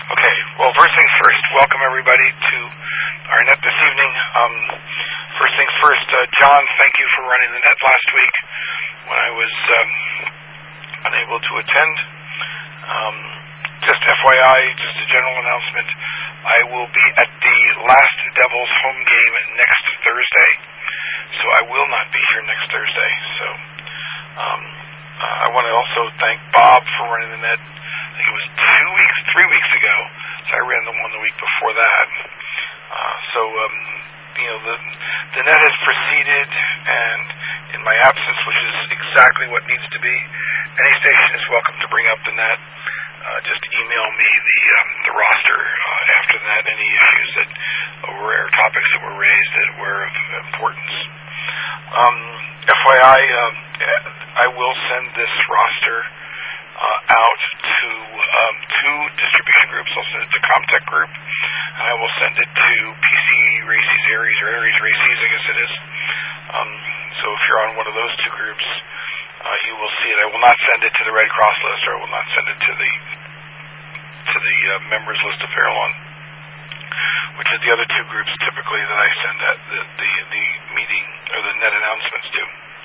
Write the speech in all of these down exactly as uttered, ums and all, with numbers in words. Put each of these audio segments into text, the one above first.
Okay, well, first things first, welcome everybody to our net this evening. Um, first things first, uh, John, thank you for running the net last week when I was um, unable to attend. Um, just F Y I, just a general announcement, I will be at the last Devils home game next Thursday, so I will not be here next Thursday. So um, uh, I want to also thank Bob for running the net. I think it was two weeks, three weeks ago, so I ran the one the week before that. Uh, so, um, you know, the, the net has proceeded, and in my absence, which is exactly what needs to be, any station is welcome to bring up the net. Uh, just email me the um, the roster uh, after that, any issues that were, or topics that were raised that were of importance. Um, F Y I, um, I will send this roster Uh, out to um, two distribution groups. I'll send it to Comtech Group, and I will send it to P C Races Aries, or Aries Races, I guess it is. Um, so if you're on one of those two groups, uh, you will see it. I will not send it to the Red Cross list, or I will not send it to the to the uh, members list of Fairlawn, which is the other two groups typically that I send that, the, the the meeting or the net announcements to.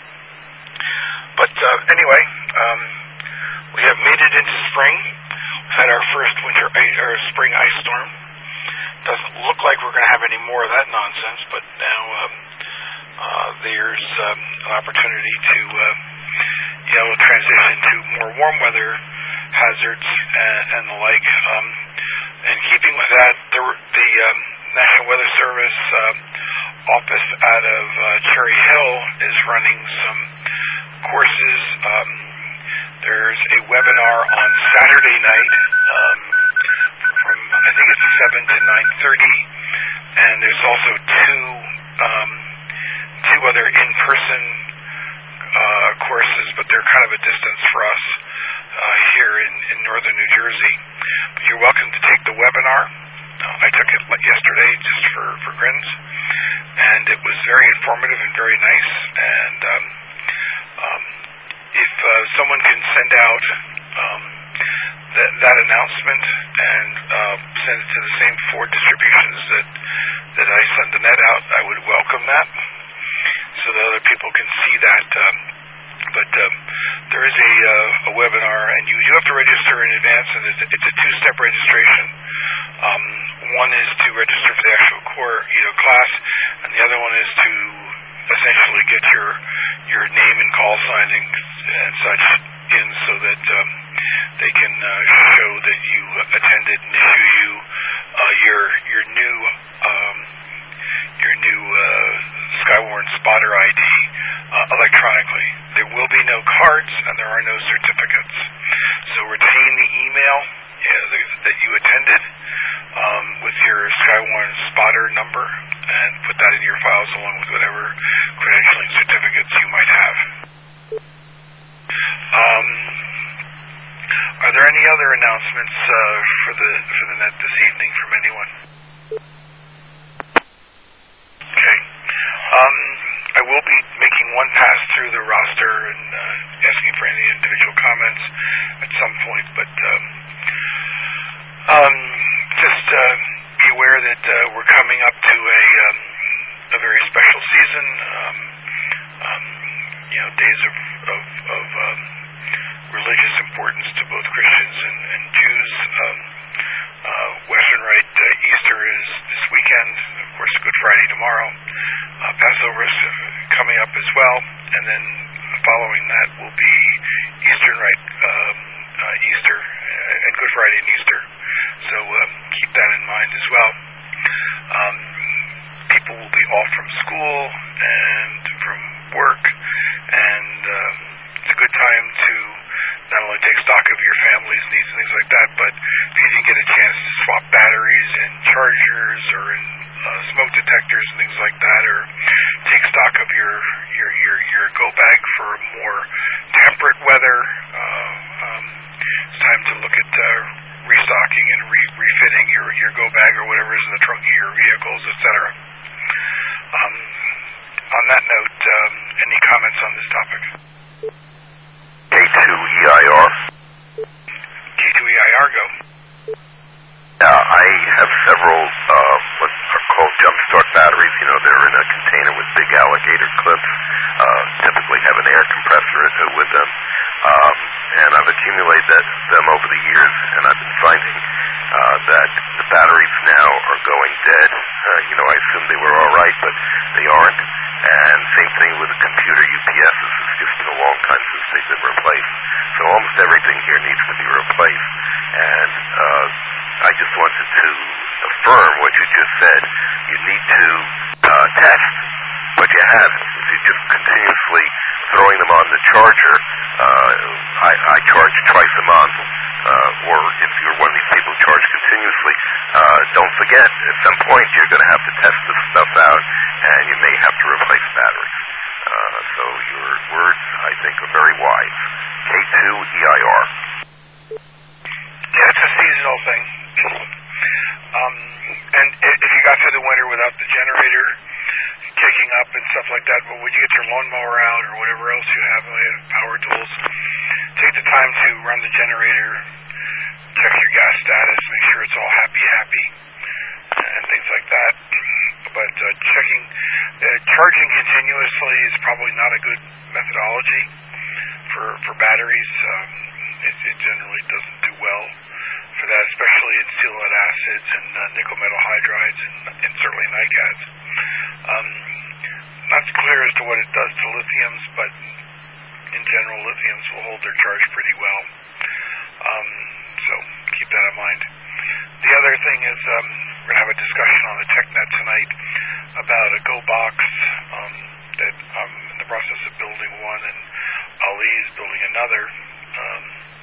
But uh, anyway. Um, We have made it into spring. We've had our first winter ice, or spring ice storm. Doesn't look like we're going to have any more of that nonsense, but now um, uh, there's um, an opportunity to, uh, you know, transition to more warm weather hazards and, and the like. Um, and keeping with that, the, the um, National Weather Service uh, office out of uh, Cherry Hill is running some courses. Um, There's a webinar on Saturday night um, from, I think it's seven to nine thirty, and there's also two um, two other in-person uh, courses, but they're kind of a distance for us uh, here in, in northern New Jersey. But you're welcome to take the webinar. Uh, I took it yesterday just for, for grins, and it was very informative and very nice, and um, um, if uh, someone can send out um, that, that announcement and uh, send it to the same four distributions that that I send the net out, I would welcome that, so that other people can see that. Um, but um, there is a, uh, a webinar, and you do have to register in advance, and it's, it's a two-step registration. Um, one is to register for the actual core, you know, class, and the other one is to essentially get your your name and call sign and, and such in, so that um, they can uh, show that you attended and issue you uh, your your new um, your new uh, Skywarn Spotter I D uh, electronically. There will be no cards and there are no certificates. So retain the email yeah, the, that you attended um, with your Skywarn Spotter number, and put that in your files along with whatever credentialing certificates you might have. Um, are there any other announcements uh, for the for the net this evening from anyone? Okay. Um, I will be making one pass through the roster and uh, asking for any individual comments at some point, but um, um, just uh, be aware that uh, we're coming up to a um, a very special season. Um, um, you know, days of of, of um, religious importance to both Christians and, and Jews. Um, uh, Western Rite uh, Easter is this weekend. Of course, Good Friday tomorrow. Uh, Passover is uh, coming up as well, and then following that will be Eastern Rite um, uh, Easter uh, and Good Friday and Easter. So um, keep that in mind as well. Um, people will be off from school and from work, and um, it's a good time to not only take stock of your family's needs and things like that, but if you didn't get a chance to swap batteries in chargers or in uh, smoke detectors and things like that, or take stock of your your your, your go bag for more temperate weather, uh, um, it's time to look at uh, restocking and re- refitting your, your go bag or whatever is in the trunk of your vehicles, et cetera. Um, on that note, um, any comments on this topic? K two E I R. K two E I R, go. forklifts uh, typically have an air compressor with them, um, and I've accumulated that, them over the years, and I've been finding uh, that the batteries now are going dead. Uh, you know, I assumed they were all right, but they aren't. And same thing with the computer U P Ss. It's just been a long time since they've been replaced. So almost everything here needs to be replaced. And uh, I just wanted to affirm what you just said. You need to uh, test what you have. If you're just continuously throwing them on the charger, uh, I, I charge twice a month. Uh, or if you're one of these people who charge continuously, uh, don't forget, at some point you're going to have to test this stuff out, and you may have to replace batteries. Uh, so your words, I think, are very wise. K two E I R. Yeah, it's a seasonal thing. Um, and if you got through the winter without the generator kicking up and stuff like that, but when you get your lawnmower out or whatever else you have, power tools, take the time to run the generator, check your gas status, make sure it's all happy, happy, and things like that. But uh, checking, uh, charging continuously is probably not a good methodology for for batteries. Um, it, it generally doesn't do well for that, especially in steel lead acids and uh, nickel metal hydrides and, and certainly NiCads. Um, not clear as to what it does to lithiums, but in general, lithiums will hold their charge pretty well. Um, so keep that in mind. The other thing is um, we're going to have a discussion on the TechNet tonight about a Go box um, that I'm in the process of building one, and Ali is building another. Um,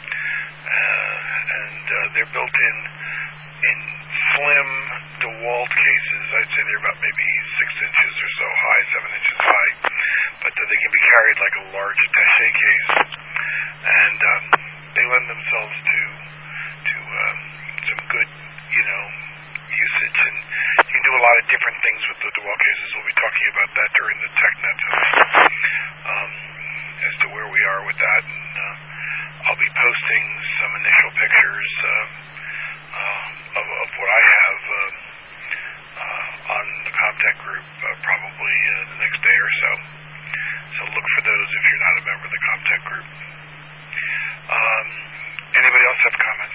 uh, and uh, they're built in in slim DeWalt cases. I'd say they're about maybe six inches or so high, seven inches high, but uh, they can be carried like a large attaché case, and um, they lend themselves to to um, some good, you know, usage, and you can do a lot of different things with the DeWalt cases. We'll be talking about that during the TechNet tonight, um, as to where we are with that, and uh, I'll be posting some initial pictures uh, uh, of, of what I have uh, uh, on the Comtech group uh, probably uh, the next day or so. So look for those if you're not a member of the Comtech group. Um, anybody else have comments?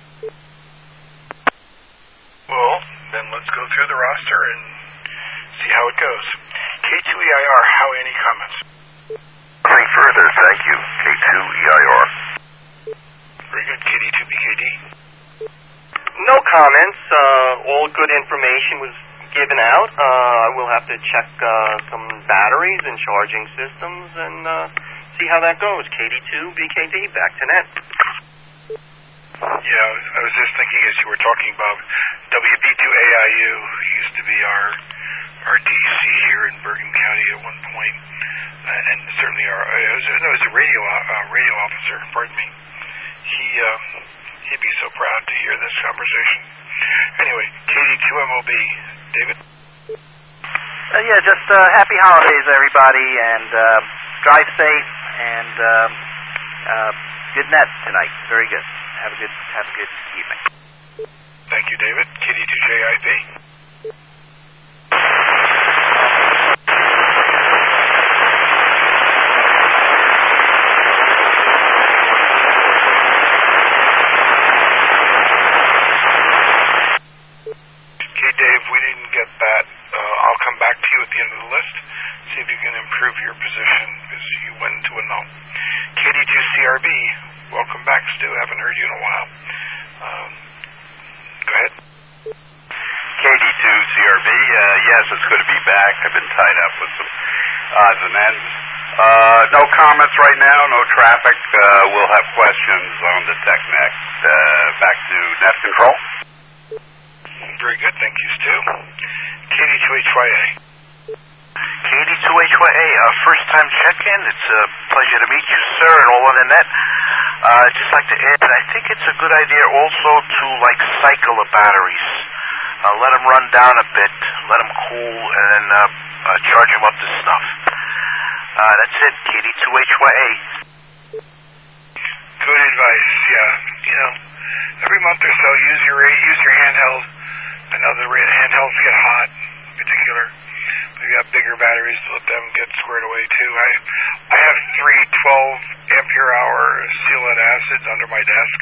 Well, then let's go through the roster and see how it goes. K two E I R, Howie, any comments? Nothing further, thank you. K two E I R. Very good. K D two B K D? No comments. Uh, all good information was given out. Uh, I will have to check uh, some batteries and charging systems and uh, see how that goes. K D two B K D, back to net. Yeah, I was just thinking as you were talking about W B two A I U, who used to be our our D C here in Bergen County at one point, uh, and certainly our uh, was, no, it was a radio uh, radio officer. Pardon me. He uh, he'd be so proud to hear this conversation. Anyway, K D two M O B, David. Uh, yeah, just uh, happy holidays, everybody, and uh, drive safe, and um, uh, good net tonight. Very good. Have a good have a good evening. Thank you, David. K D two J I P. Okay, Dave, we didn't get that. Uh, I'll come back to you at the end of the list, see if you can improve your position, because you went into a null. K D two C R B, welcome back, Stu. Haven't heard you in a while. Um, go ahead. K D two C R B, uh, yes, it's good to be back. I've been tied up with some odds and ends. Uh, no comments right now, no traffic. Uh, we'll have questions on the TechNet. Uh, back to net control. Very good, thank you, Stu. K D two H Y A. K D two H Y A, uh, first time check-in. It's a pleasure to meet you, sir, and all on the net. Uh, I'd just like to add that I think it's a good idea also to, like, cycle the batteries. Uh, let them run down a bit, let them cool, and then uh, uh, charge them up to snuff. Uh, that's it, K D two H Y A. Good advice, yeah. You know, every month or so, use your use your handheld. I know the handhelds get hot, in particular. But you have bigger batteries, to let them get squared away too. I I have three twelve ampere hour seal lead acids under my desk.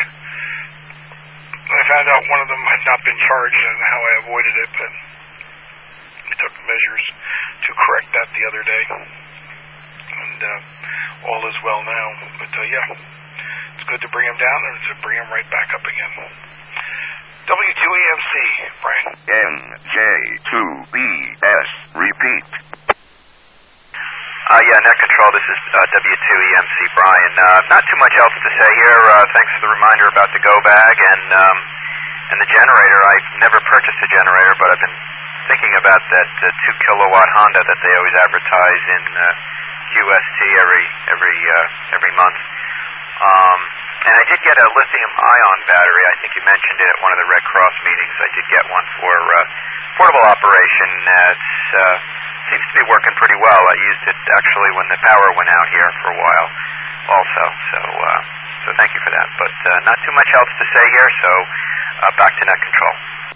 I found out one of them had not been charged and how I avoided it, but I took measures to correct that the other day. And uh, all is well now. But uh, yeah, it's good to bring them down and to bring them right back up again. W two E M C, Brian. N J two B S, repeat. Uh, yeah, Net Control, this is uh, W two E M C, Brian. Uh, not too much else to say here. Uh, thanks for the reminder about the Go Bag and, um, and the generator. I've never purchased a generator, but I've been thinking about that uh, two kilowatt Honda that they always advertise in uh, Q S T every every uh, every month. Um, and I did get a lithium-ion battery. I think you mentioned it at one of the Red Cross meetings. I did get one for uh, portable operation. Uh, it's uh, seems to be working pretty well. I used it actually when the power went out here for a while, also. So uh, so thank you for that. But uh, not too much else to say here. So uh, back to Net Control.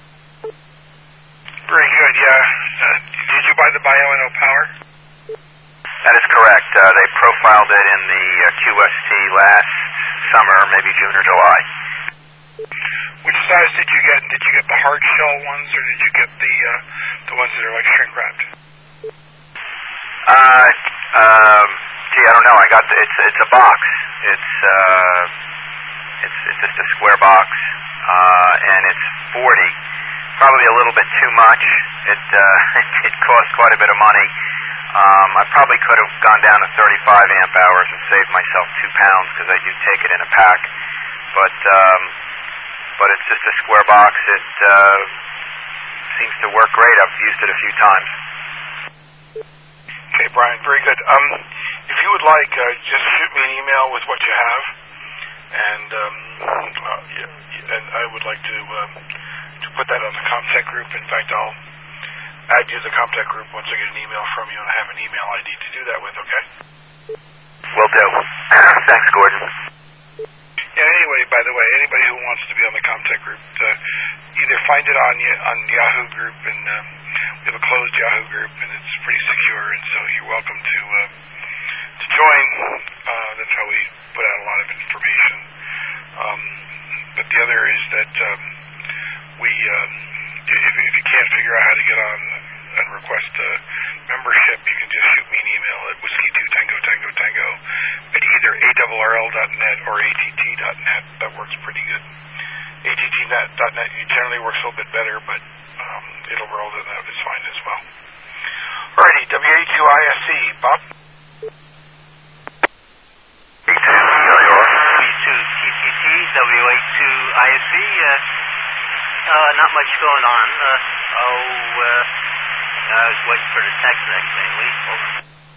Very good, yeah. Uh, did you buy the Bioenno Power? That is correct. Uh, they profiled it in the uh, Q S T last summer, maybe June or July. Which size did you get? Did you get the hard shell ones, or did you get the uh, the ones that are like shrink wrapped? Uh, um, gee, I don't know. I got the, it's it's a box. It's uh, it's it's just a square box, uh, and it's forty. Probably a little bit too much. It uh, it cost quite a bit of money. Um, I probably could have gone down to thirty-five amp hours and saved myself two pounds because I do take it in a pack. But um, but it's just a square box. It uh, seems to work great. I've used it a few times. Okay, Brian, very good. Um, if you would like, uh, just shoot me an email with what you have, and um, uh, yeah, and I would like to uh, to put that on the Comtech group. In fact, I'll add you to the Comtech group once I get an email from you, and I have an email I D to do that with. Okay. Will do. Thanks, Gordon. And anyway, by the way, anybody who wants to be on the Comtech group, uh, either find it on on Yahoo group, and uh, we have a closed Yahoo group, and it's pretty secure, and so you're welcome to uh, to join. Uh, that's how we put out a lot of information. Um, but the other is that um, we, um, if, if you can't figure out how to get on and request a membership, you can just shoot me an email at whiskey two tango tango tango at either A R R L dot net or A T T dot net. That works pretty good. A T T dot net generally works a little bit better, but um, it'll roll to that is fine as well. Alrighty, W A two I S C, Bob? B two T T T, W A two I S C, uh, uh, not much going on. Uh, oh, uh, I was waiting for the text next mainly. Over.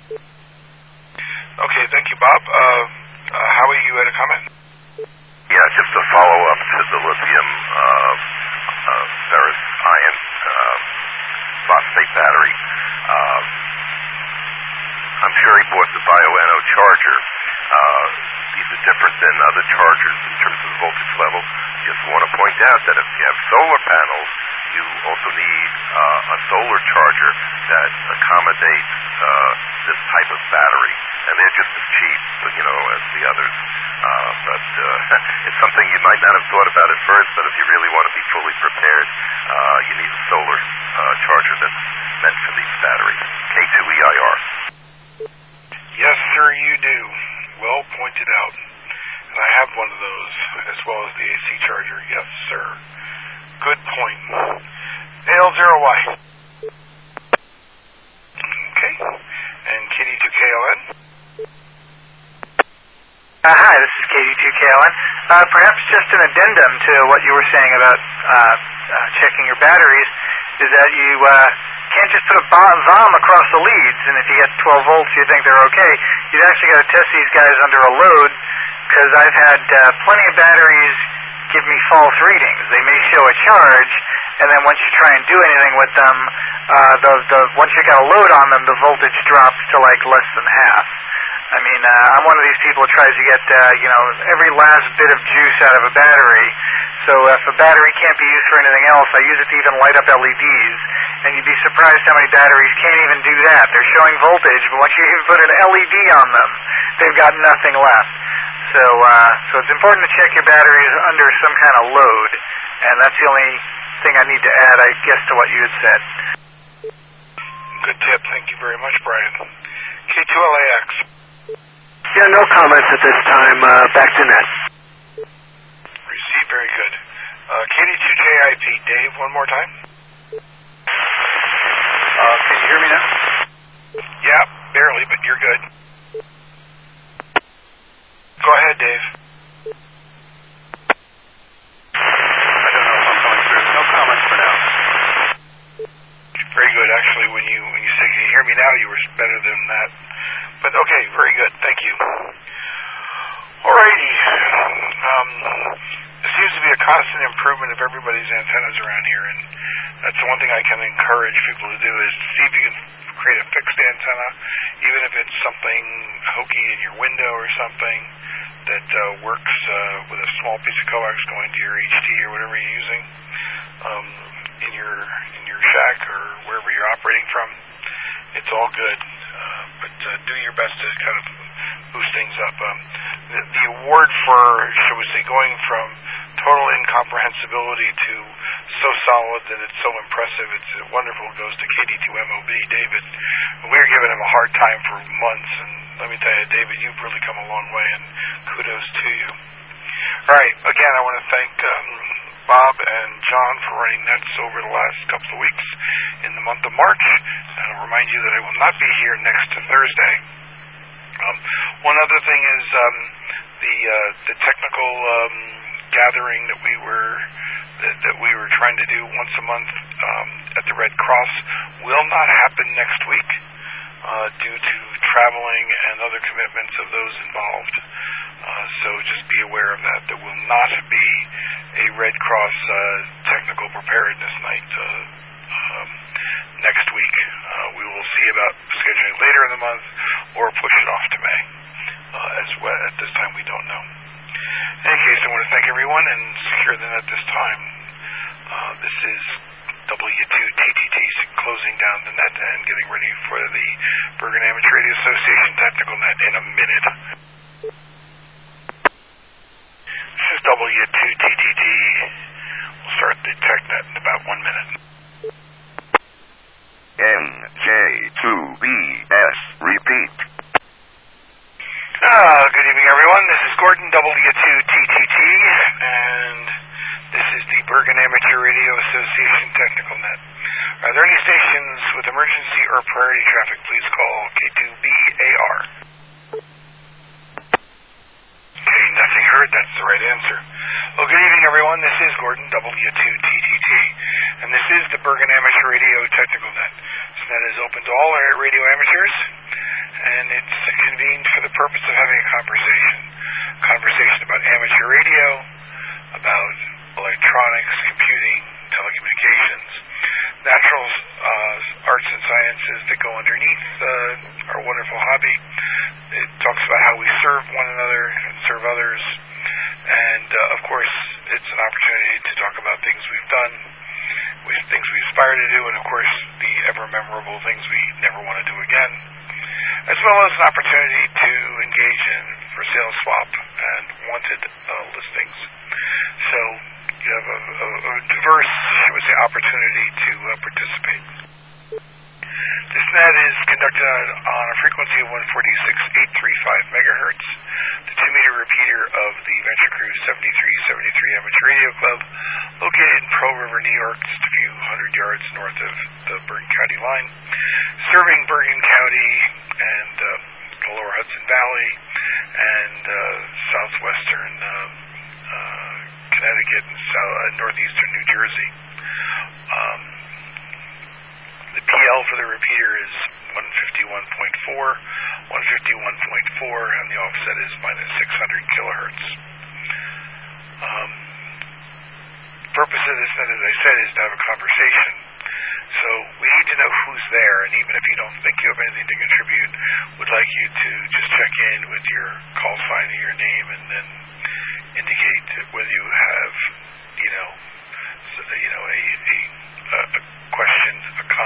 Okay, thank you, Bob. Uh, uh, Howie, you had a comment? Yeah, just a follow-up to the lithium uh, uh, ferrous ion uh, phosphate battery. Uh, I'm sure he bought the Bioenno charger. Uh, these are different than other chargers in terms of the voltage level. Just want to point out that if you have solar panels, you also need uh, a solar charger that accommodates uh, this type of battery. And they're just as cheap, you know, as the others. Uh, but uh, it's something you might not have thought about at first, but if you really want to be fully prepared, uh, you need a solar uh, charger that's meant for these batteries. K two E I R. Yes, sir, you do. Well pointed out. And I have one of those, as well as the A C charger. Yes, sir. Good point. A L zero Y. Okay. And K D two K L N. Uh, hi, this is K D two K L N. Uh, perhaps just an addendum to what you were saying about uh, uh, checking your batteries is that you uh, can't just put a V O M across the leads, and if you get twelve volts, you think they're okay. You've actually got to test these guys under a load, because I've had uh, plenty of batteries give me false readings. They may show a charge, and then once you try and do anything with them, uh, the, the once you got a load on them, the voltage drops to like less than half. I mean, uh, I'm one of these people who tries to get, uh, you know, every last bit of juice out of a battery. So if a battery can't be used for anything else, I use it to even light up L E Ds. And you'd be surprised how many batteries can't even do that. They're showing voltage, but once you even put an L E D on them, they've got nothing left. So, uh, so it's important to check your batteries under some kind of load, and that's the only thing I need to add, I guess, to what you had said. Good tip. Thank you very much, Brian. K two L A X. Yeah, no comments at this time. Uh, back to net. Receive, very good. Uh, K D two J I P. Dave, one more time. Uh, can you hear me now? Yeah, barely, but you're good. Go ahead, Dave. I don't know if I'm coming through. No comments for now. Very good. Actually, when you when you said, "Can you hear me now?" you were better than that. But okay, very good. Thank you. Alrighty. Um, there seems to be a constant improvement of everybody's antennas around here, and that's the one thing I can encourage people to do is see if you can create a fixed antenna, even if it's something hokey in your window or something that uh, works uh, with a small piece of coax going to your H T or whatever you're using um, in your in your shack or wherever you're operating from. It's all good, uh, but uh, do your best to kind of boost things up. Um, the, the award for, shall we say, going from total incomprehensibility to so solid that it's so impressive, it's wonderful, goes to K D two M O B, David. We were giving him a hard time for months, and let me tell you, David, you've really come a long way, and kudos to you. All right, again, I want to thank um, Bob and John for running nets over the last couple of weeks in the month of March. And I'll remind you that I will not be here next Thursday. Um, one other thing is um, the uh, the technical um, gathering that we were that, that we were trying to do once a month um, at the Red Cross will not happen next week uh, due to traveling and other commitments of those involved. Uh, so just be aware of that. There will not be a Red Cross uh, technical preparedness night uh, um, next week. Uh, we will see about scheduling later in the month or push it off to May. Uh, as well, at this time, we don't know. In any case, I want to thank everyone and secure the net this time. Uh, this is W two T T T closing down the net and getting ready for the Bergen Amateur Radio Association technical net in a minute. This is W two T T T. We'll start the tech net in about one minute. N J two B S, repeat. Uh, good evening, everyone. This is Gordon, W two T T T, and this is the Bergen Amateur Radio Association technical net. Are there any stations with emergency or priority traffic? Please call K two B A R. Okay, nothing heard. That's the right answer. Well, good evening, everyone. This is Gordon, W two T T T, and this is the Bergen Amateur Radio Technical Net. This net is open to all our radio amateurs, and it's convened for the purpose of having a conversation. Conversation about amateur radio, about electronics, computing, telecommunications, natural uh, arts and sciences that go underneath uh, our wonderful hobby. It talks about how we serve one another and serve others. And, uh, of course, it's an opportunity to talk about things we've done, with things we aspire to do, and, of course, the ever-memorable things we never want to do again, as well as an opportunity to engage in for sale swap and wanted uh, listings. So you have a, a, a diverse, I would say, opportunity to uh, participate. This net is conducted on a frequency of one forty-six point eight three five megahertz, the two-meter repeater of the Venture Crew seventy-three seventy-three Amateur Radio Club, located in Pearl River, New York, just a few hundred yards north of the Bergen County line, serving Bergen County and uh, the lower Hudson Valley and uh, southwestern uh, uh, Connecticut and south, uh, northeastern New Jersey. Um, The P L for the repeater is one fifty-one point four, one fifty-one point four, and the offset is minus six hundred kilohertz. Um, the purpose of this net, as I said, is to have a conversation. So we need to know who's there, and even if you don't think you have anything to contribute, would like you to just check in with your call sign and your name, and then indicate whether you have, you know, you know, a, a, a question, a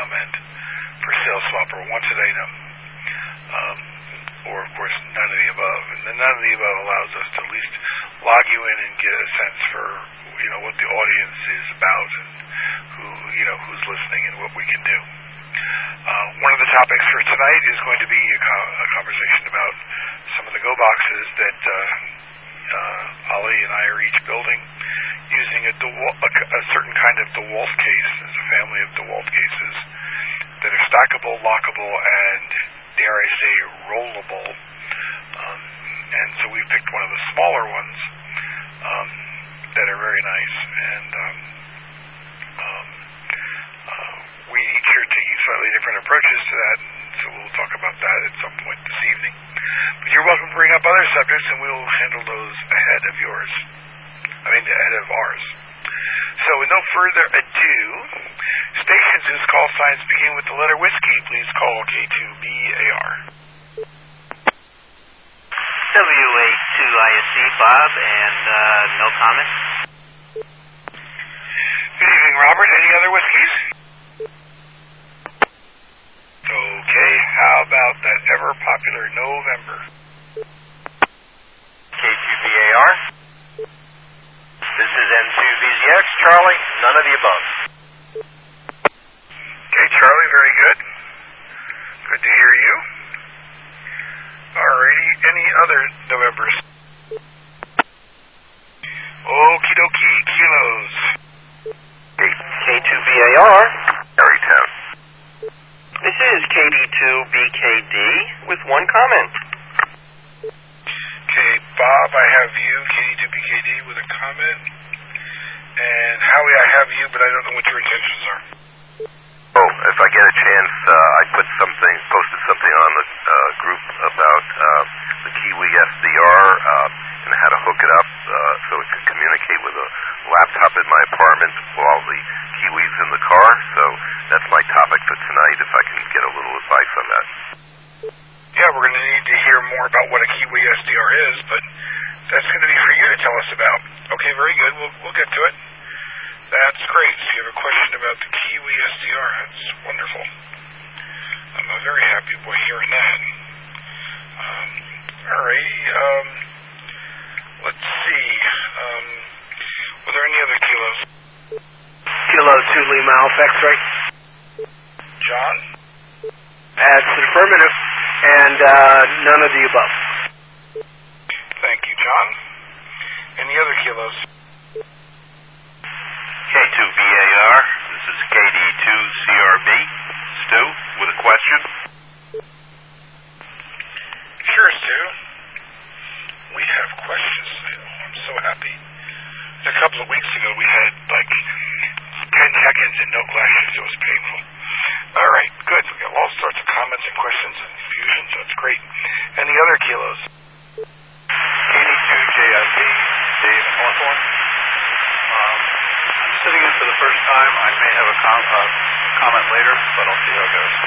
swap or want to item, um, or of course none of the above. And the none of the above allows us to at least log you in and get a sense for, you know, what the audience is about and who, you know, who's listening and what we can do. Uh, one of the topics for tonight is going to be a, co- a conversation about some of the Go boxes that uh, uh, Ali and I are each building using a, DeWalt, a, a certain kind of DeWalt case. It's a family of DeWalt cases that are stackable, lockable, and, dare I say, rollable. Um, and so we picked one of the smaller ones um, that are very nice. And um, um, uh, we each are taking slightly different approaches to that, and so we'll talk about that at some point this evening. But you're welcome to bring up other subjects, and we'll handle those ahead of yours. I mean, ahead of ours. So, with no further ado, stations whose call signs begin with the letter whiskey, please call K two B A R. W A two I S C, Bob, and uh, no comment. Good evening, Robert. Any other whiskeys? Okay, how about that ever-popular November? K two B A R. This is N two V Z X, Charlie, none of the above. Okay, Charlie, very good. Good to hear you. Alrighty, any other Novembers? Okie dokie, kilos. K two B A R. Tarrytown. This is K D two B K D with one comment. Okay, Bob, I have you, K D two B K D, with a comment. And Howie, I have you, but I don't know what your intentions are. Oh, if I get a chance, uh, I put something, posted something on the uh, group about uh, the Kiwi S D R uh, and how to hook it up uh, so it can communicate with a laptop in my apartment while the Kiwi's in the car. So that's my topic for tonight, if I can get a little advice on that. Yeah, we're going to need to hear more about what a Kiwi S D R is, but that's going to be for you to tell us about. Okay, very good. We'll, we'll get to it. That's great. So you have a question about the Kiwi S D R. That's wonderful. I'm a very happy boy hearing that. Um, all right. Um, let's see. Um, were there any other kilos? Kilo two Lima Alpha X-ray. John? That's an affirmative, and uh, none of the above. Thank you, John. Any other kilos? K two B A R, this is K D two C R B, Stu, with a question. Sure, Stu. We have questions. I'm so happy. A couple of weeks ago, we had like ten seconds and no questions. It was painful. All right, good. We got all sorts of comments and questions and fusions. That's great. Any other kilos? K D two J I B, Dave Hawthorne. Um, I'm sitting in for the first time. I may have a com- uh, comment later, but I'll see how it goes.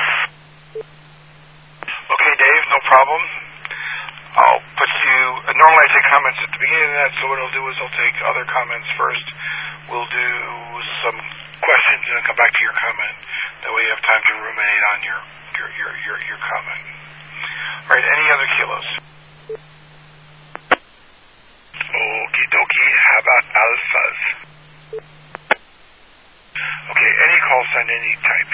Okay, Dave, no problem. I'll put you, uh, normally I take comments at the beginning of that, so what I'll do is I'll take other comments first. We'll do some questions and then come back to your comment. That way you have time to ruminate on your, your, your, your, your comment. All right, any other kilos? Okie dokie, how about alphas? Okay, any call sign, any type.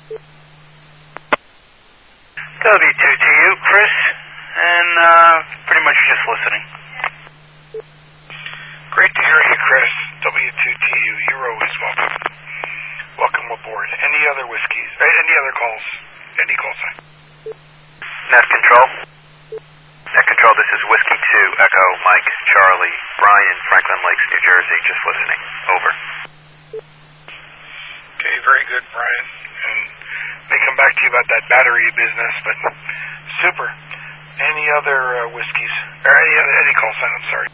W two T U, Chris, and uh, pretty much just listening. Great to hear you, Chris. W two T U, you're always welcome. Welcome aboard. Any other whiskeys? Any other calls? Any call sign? Net Control. Net Control, this is Whiskey two, Echo, Mike, Charlie, Brian, Franklin Lakes, New Jersey, just listening. Over. Okay, very good, Brian. And may come back to you about that battery business, but super. Any other uh, whiskeys? Or any other, any call sign, I'm sorry.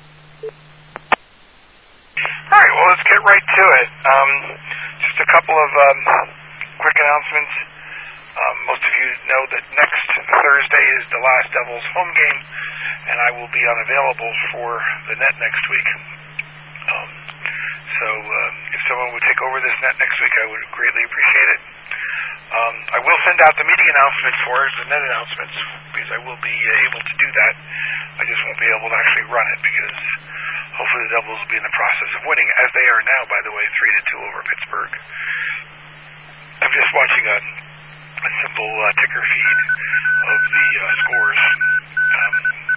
All right, well, let's get right to it. Um, just a couple of um, quick announcements. Um, most of you know that next Thursday is the Last Devils home game, and I will be unavailable for the net next week. Um, so uh, if someone would take over this net next week, I would greatly appreciate it. Um, I will send out the meeting announcements for it, the net announcements, because I will be uh, able to do that. I just won't be able to actually run it because hopefully the Devils will be in the process of winning, as they are now, by the way, three to two over Pittsburgh. I'm just watching a, a simple uh, ticker feed of the uh, scores um,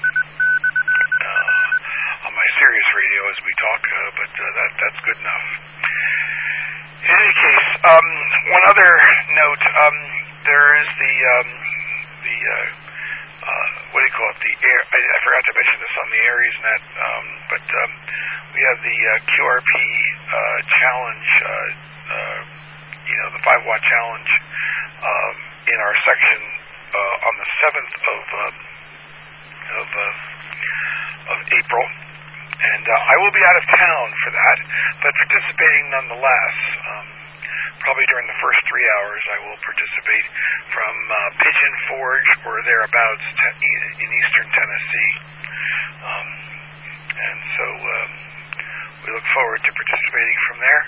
uh, on my Sirius radio as we talk, uh, but uh, that that's good enough. In any case, um, one other note, um, there is the, um, the uh, uh, what do you call it, the air, I, I forgot to mention this on the Aries net, um, but um, we have the uh, Q R P uh, challenge, uh, uh, you know, the five watt challenge um, in our section uh, on the seventh of, uh, of, uh, of April. And uh, I will be out of town for that, but participating nonetheless. Um, probably during the first three hours I will participate from uh, Pigeon Forge or thereabouts te- in eastern Tennessee. Um, and so um, we look forward to participating from there.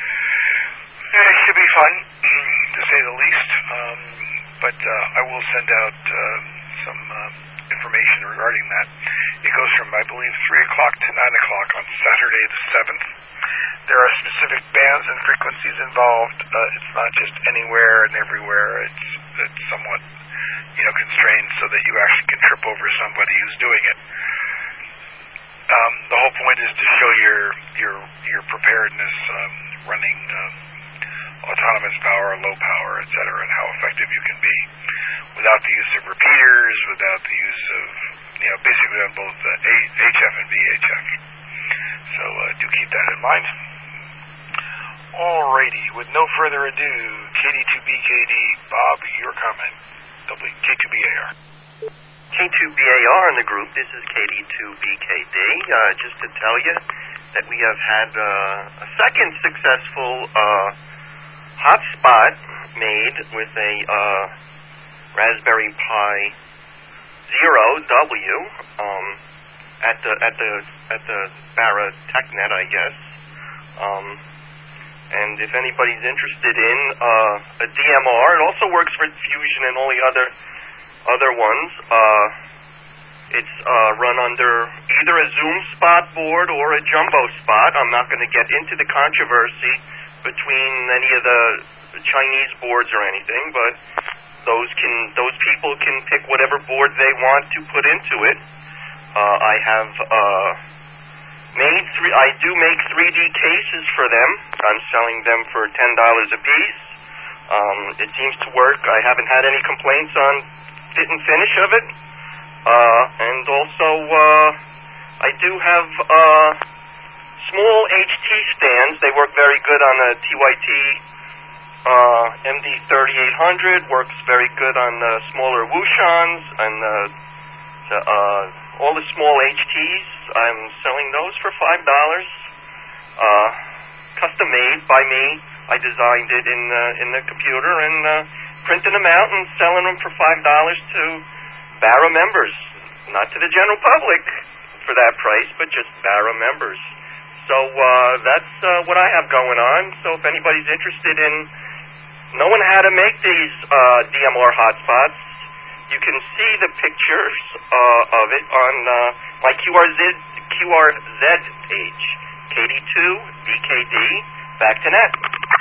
And it should be fun, to say the least. Um, but uh, I will send out uh, some uh, information regarding that. It goes from, I believe, three o'clock to nine o'clock on Saturday the seventh. There are specific bands and frequencies involved. Uh, it's not just anywhere and everywhere. It's, it's somewhat, you know, constrained so that you actually can trip over somebody who's doing it. Um, the whole point is to show your your your preparedness um, running um, autonomous power, low power, et cetera, and how effective you can be without the use of repeaters, without the use of, you know, basically on both uh, H F and V H F. So uh, do keep that in mind. Alrighty, with no further ado, K D two B K D, Bob, your comment. K two B A R. K two B A R in the group, this is K D two B K D. Uh, just to tell you that we have had uh, a second successful uh, hotspot made with a uh, Raspberry Pi Zero W um, at the at the at the Barra TechNet, I guess. Um, and if anybody's interested in uh, a D M R, it also works for Fusion and all the other other ones. Uh, it's uh, run under either a Zoom spot board or a jumbo spot. I'm not going to get into the controversy between any of the Chinese boards or anything, but those can those people can pick whatever board they want to put into it. Uh, I have uh, made three. I do make three D cases for them. I'm selling them for ten dollars a piece. Um, it seems to work. I haven't had any complaints on fit and finish of it. Uh, and also, uh, I do have uh, small H T stands. They work very good on a T Y T uh, M D thirty-eight hundred. Works very good on uh, smaller Wushans and uh, the, uh, all the small H Ts. I'm selling those for five dollars. Uh, custom made by me. I designed it in uh, in the computer and uh, printing them out and selling them for five dollars to Barra members, not to the general public for that price, but just Barra members. So uh, that's uh, what I have going on. So if anybody's interested in knowing how to make these uh, D M R hotspots, you can see the pictures uh, of it on uh, my Q R Z Q R Z page, K D two B K D. Back to net.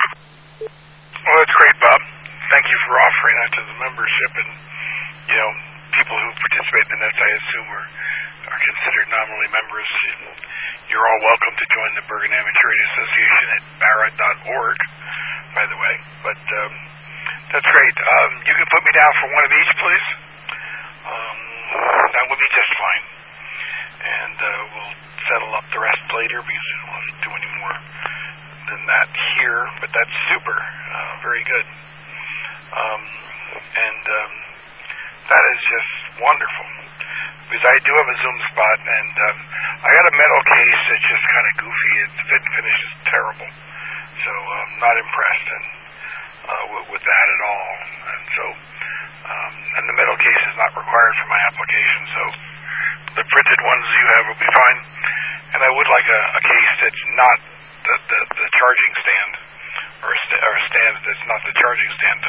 Well, that's great, Bob. Thank you for offering that to the membership, and you know, people who participate in the nets, I assume, are, are considered nominally members. You're all welcome to join the Bergen Amateur Radio Association at barra dot org, by the way. But um, that's great. Um, you can put me down for one of each, please. Um, that would be just fine. And uh, we'll settle up the rest later because we don't want to do any more than that here. But that's super. Uh, very good. Um, and um, that is just wonderful. Because I do have a Zoom spot, and um, I got a metal case that's just kind of goofy. Its fit and finish is terrible. So I'm not impressed and, uh, with, with that at all. And so, um, and the metal case is not required for my application, so the printed ones you have will be fine. And I would like a, a case that's not the, the, the charging stand, or a, st- or a stand that's not the charging stand to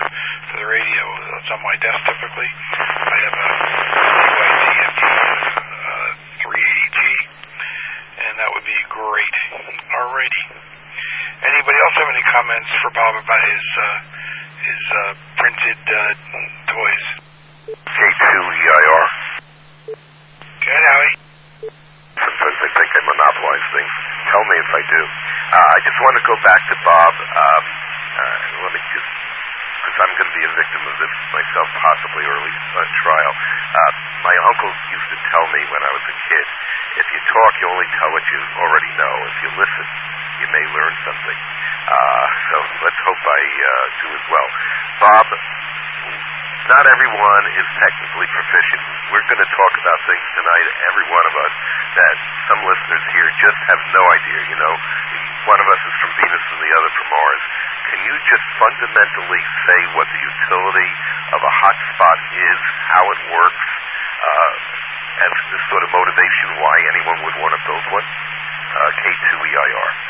for the radio. It's on my desk typically. I have a C Y T M T uh, three eighty G, and that would be great. Alrighty. Anybody else have any comments for Bob about his uh, his uh, printed uh, toys? K two E I R. Good, Howie. Sometimes I think I monopolize things. Tell me if I do. Uh, I just want to go back to Bob. Um, uh, let me just, because I'm going to be a victim of this myself, possibly, or at least on trial. Uh, my uncle used to tell me when I was a kid, if you talk, you only tell what you already know. If you listen, you may learn something. Uh, so let's hope I uh, do as well. Bob, not everyone is technically proficient. We're going to talk about things tonight, every one of us, that some listeners here just have no idea. You know, one of us is from Venus and the other from Mars. Can you just fundamentally say what the utility of a hotspot is, how it works, uh, as this sort of motivation why anyone would want to build one? Uh, K two E I R.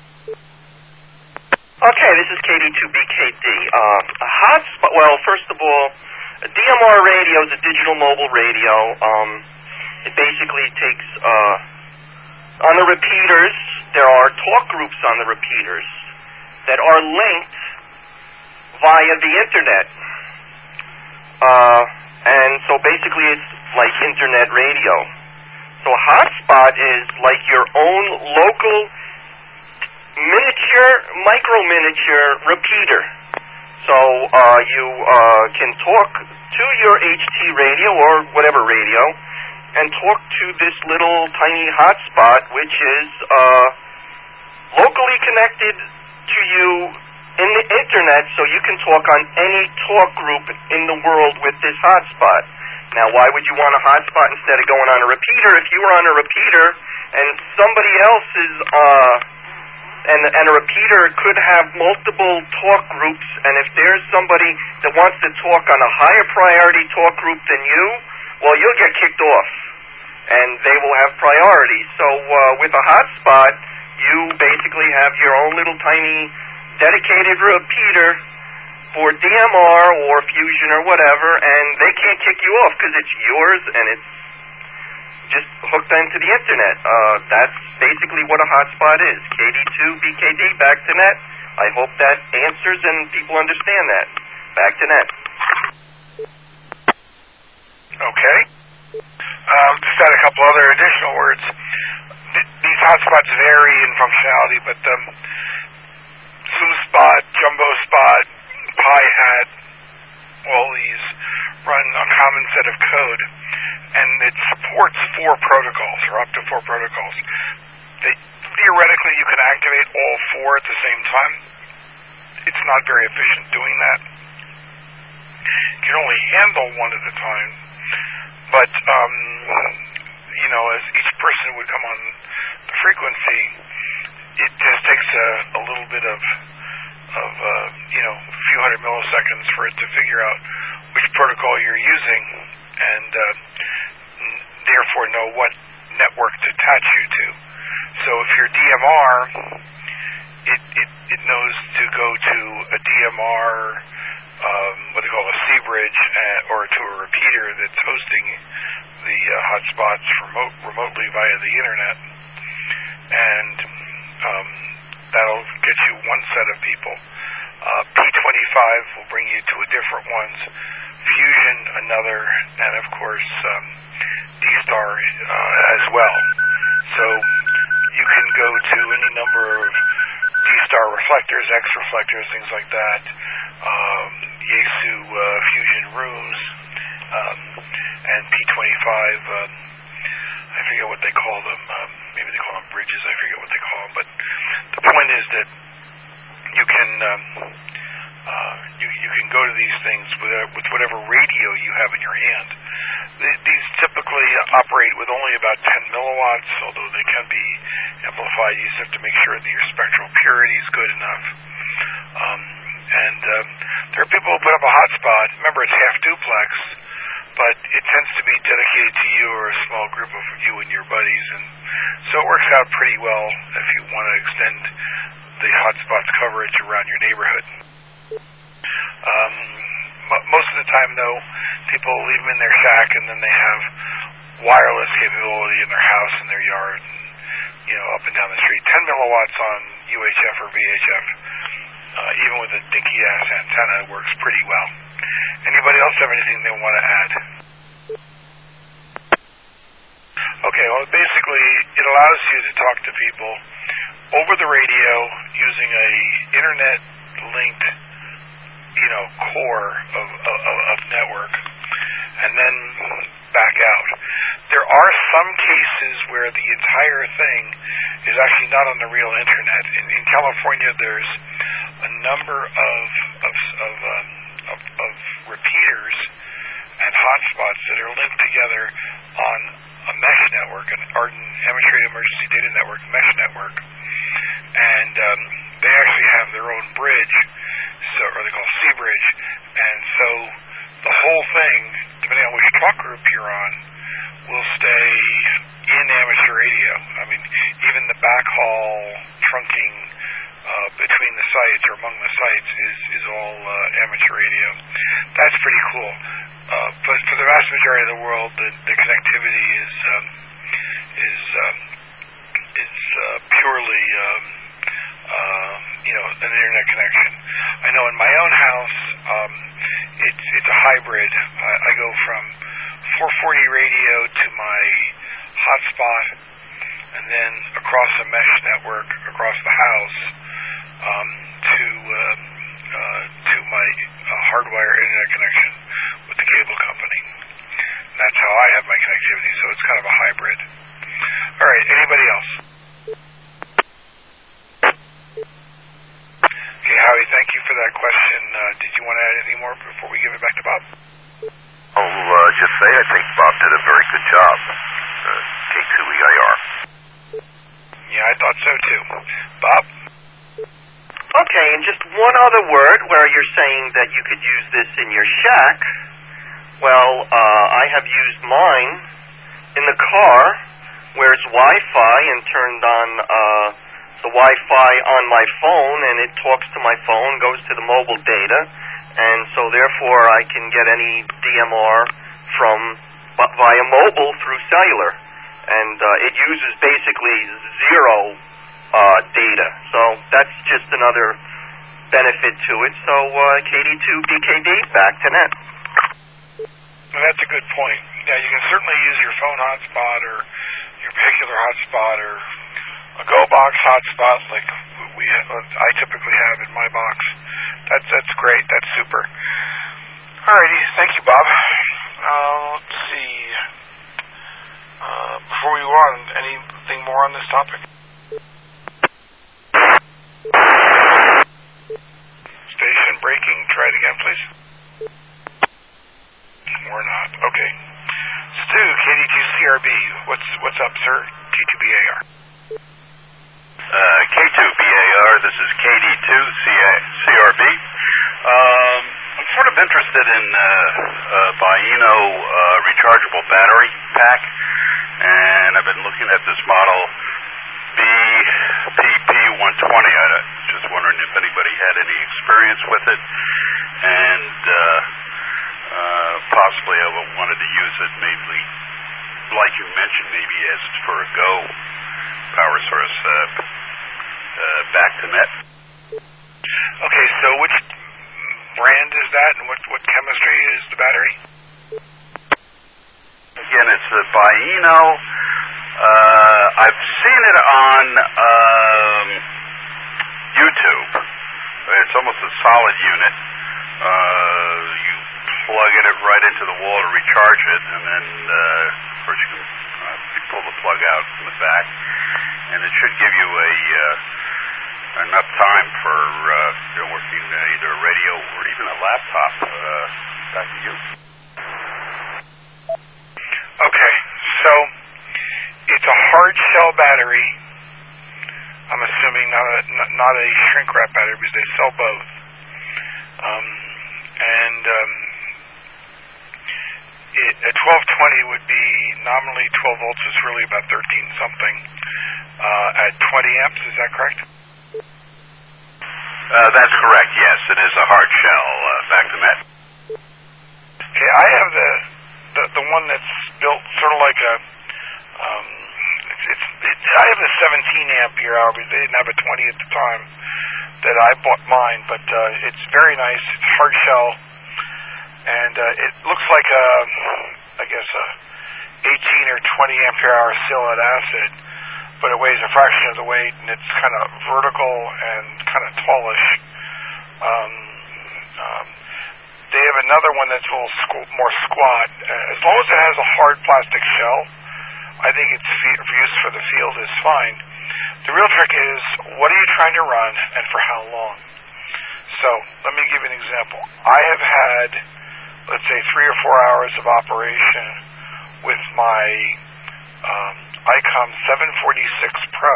Okay, this is K D two B K D. Uh, a hotspot, well, first of all, a D M R radio is a digital mobile radio. Um, it basically takes, uh, on the repeaters, there are talk groups on the repeaters that are linked via the internet. Uh, and so basically it's like internet radio. So a hotspot is like your own local miniature, micro-miniature repeater. So uh, you uh, can talk to your H T radio or whatever radio and talk to this little tiny hotspot, which is uh, locally connected to you in the internet, so you can talk on any talk group in the world with this hotspot. Now, why would you want a hotspot instead of going on a repeater? If you were on a repeater and somebody else is... Uh, And, and a repeater could have multiple talk groups, and if there's somebody that wants to talk on a higher priority talk group than you, well, you'll get kicked off, and they will have priority. So uh, with a hotspot, you basically have your own little tiny dedicated repeater for D M R or Fusion or whatever, and they can't kick you off because it's yours and it's just hooked into the internet. Uh, that's basically what a hotspot is. K D two B K D, back to net. I hope that answers and people understand that. Back to net. Okay. Um, just add a couple other additional words. Th- these hotspots vary in functionality, but um, Zoom Spot, Jumbo Spot, Pi Hat, all these run a common set of code, and it supports four protocols, or up to four protocols. They, theoretically, you can activate all four at the same time. It's not very efficient doing that. You can only handle one at a time, but, um, you know, as each person would come on the frequency, it just takes a, a little bit of, of uh, you know, a few hundred milliseconds for it to figure out which protocol you're using, and uh, n- therefore know what network to attach you to. So if you're D M R, it, it, it knows to go to a D M R, um, what they call a C bridge, uh, or to a repeater that's hosting the uh, hotspots remote, remotely via the internet, and um, that'll get you one set of people. Uh, P twenty-five will bring you to a different ones. Fusion, another, and of course um, D-Star uh, as well. So you can go to any number of D-Star reflectors, X reflectors, things like that. Um, Yaesu uh, Fusion rooms, um, and P twenty-five. Um, I forget what they call them. Um, maybe they call them bridges. I forget what they call them. But the point is that you can um, uh, you you can go to these things with uh, with whatever radio you have in your hand. Th- these typically operate with only about ten milliwatts, although they can be amplified. You just have to make sure that your spectral purity is good enough. Um, and um, there are people who put up a hotspot. Remember, it's half duplex, but it tends to be dedicated to you or a small group of you and your buddies, and so it works out pretty well if you want to extend the hotspot's coverage around your neighborhood. Um, m- most of the time, though, people leave them in their shack, and then they have wireless capability in their house, in their yard, and, you know, up and down the street. ten milliwatts on U H F or V H F, uh, even with a dinky-ass antenna, works pretty well. Anybody else have anything they want to add? Okay, well, basically, it allows you to talk to people over the radio using a internet-linked, you know, core of, of, of network, and then back out. There are some cases where the entire thing is actually not on the real internet. In, in California, there's a number of of of, um, of of repeaters and hotspots that are linked together on a mesh network, an Arden Amateur Radio Emergency Data Network mesh network, and um, they actually have their own bridge, so or they call C bridge, and so the whole thing, depending on which talk group you're on, will stay in amateur radio. I mean, even the backhaul trunking uh, between the sites or among the sites is, is all uh, amateur radio. That's pretty cool. Uh, but for the vast majority of the world, the, the connectivity is um, is um, is uh, purely um, uh, you know an internet connection. I know in my own house, um, it's it's a hybrid. I, I go from four forty radio to my hotspot, and then across a mesh network across the house um, to uh, uh, to my uh, hardwire internet connection with the cable company. And that's how I have my connectivity. So it's kind of a hybrid. All right. Anybody else? Okay, Howie. Thank you for that question. Uh, did you want to add anything more before we give it back to Bob? I'll uh, just say I think Bob did a very good job. Uh, K two E I R. Yeah, I thought so too. Bob? Okay, and just one other word where you're saying that you could use this in your shack. Well, uh, I have used mine in the car where it's Wi-Fi and turned on uh, the Wi-Fi on my phone, and it talks to my phone, goes to the mobile data, and so therefore I can get any D M R from via mobile through cellular, and uh, it uses basically zero uh, data. So that's just another benefit to it. So uh, K D two B K D, back to net. Well, that's a good point. Yeah, you can certainly use your phone hotspot or your particular hotspot or a Go Box hotspot like we I typically have in my box. That's that's great. That's super. Alrighty, thank you, Bob. Uh, let's see. Uh, before we go on, anything more on this topic? Station breaking. Try it again, please. Or not. Okay. Stu, K D two C R B. What's what's up, sir? K two B A R. Uh, K two B A R. This is K D two C R B. Um, I'm sort of interested in uh, uh, Bioino uh, rechargeable battery pack, and I've been looking at this model B P P one twenty. I was just wondering if anybody had any experience with it, and uh, uh, possibly I wanted to use it maybe, like you mentioned, maybe as for a Go power source uh, uh, back to net. Okay, so which brand is that, and what what chemistry is the battery? Again, it's a Bioino. Uh, I've seen it on um, YouTube. It's almost a solid unit. Uh, you plug it right into the wall to recharge it, and then, uh, of course, you can uh, you pull the plug out from the back, and it should give you a uh, enough time for uh, you know, working uh, either a radio or even a laptop. Uh, back to you. Okay, so it's a hard shell battery. I'm assuming not a not a shrink wrap battery because they sell both. Um, and um, it, a twelve twenty would be nominally twelve volts. It's really about thirteen something uh, at twenty amps. Is that correct? Uh, that's correct. Yes, it is a hard shell uh, back to net. Okay, I have the the, the one that's built sort of like a. Um, it's, it's it, I have the seventeen ampere hour, but they didn't have a twenty at the time that I bought mine. But uh, it's very nice. It's hard shell, and uh, it looks like a, I guess a eighteen or twenty ampere hour silane acid, but it weighs a fraction of the weight, and it's kind of vertical and kind of tallish. Um, um, they have another one that's a little squ- more squat. Uh, as long as it has a hard plastic shell, I think its fe- use for the field is fine. The real trick is, what are you trying to run and for how long? So, let me give you an example. I have had, let's say, three or four hours of operation with my um, ICOM seven forty-six Pro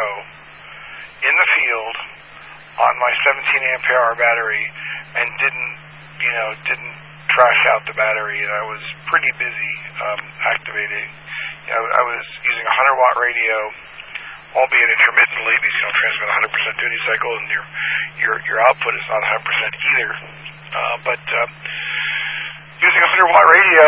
in the field on my seventeen ampere hour battery, and didn't, you know, didn't trash out the battery, and I was pretty busy um, activating. You know, I was using a one hundred watt radio, albeit intermittently, because you don't transmit one hundred percent duty cycle, and your your your output is not one hundred percent either. Uh, but uh, using a one hundred watt radio,